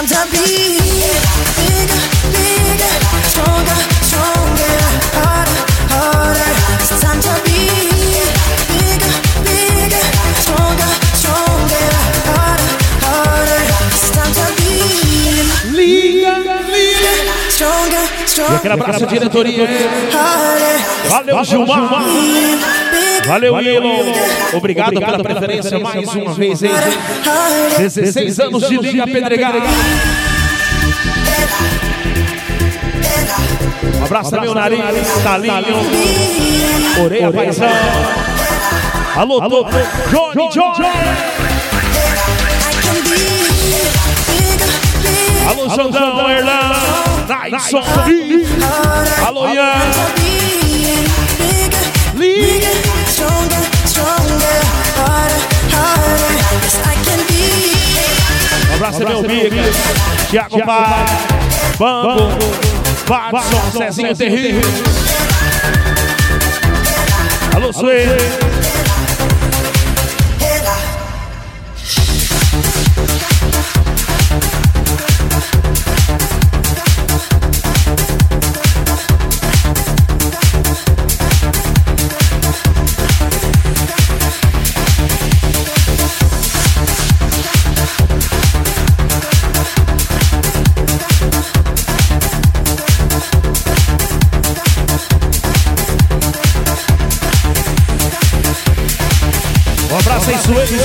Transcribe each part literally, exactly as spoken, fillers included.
time to be bigger, bigger, stronger, stronger, harder, harder. It's time to be bigger, bigger, stronger, stronger, harder, harder. It's time to be liga, liga, stronger, stronger. E aquele abraço, diretoria. Valeu, Gilmar. Valeu, Ilon. Obrigado pela preferência mais uma vez, hein? dezesseis anos de Liga Pedregal. Um abraço também, o Nariz, Talinho, Orelha Paizão. Alô, alô, Johnny, Johnny. Alô, Jandão, Erlan, Naison, alô, Ian. Liga. Stronger, stronger, harder, harder. Yes, I can be. Um abraço, meu amigo. Thiago Paz, Bambo, Watson, Cezinho Terrível. Alô, Sueli. Um abraço aí, Sueli.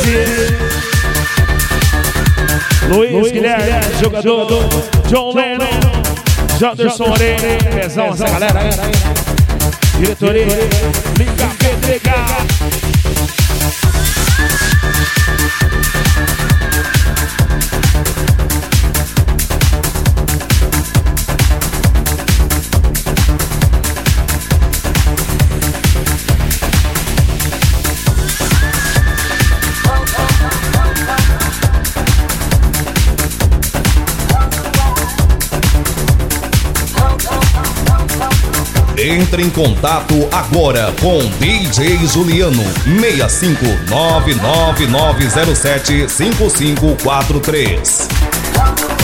Luiz, Luiz Guilherme, jogador do John Lennon, Janderson Moreira, Pezão, essa galera aí. Diretoria, Liga Pedregal. Entre em contato agora com D J Juliano, seis cinco nove nove nove zero sete cinco cinco quatro três.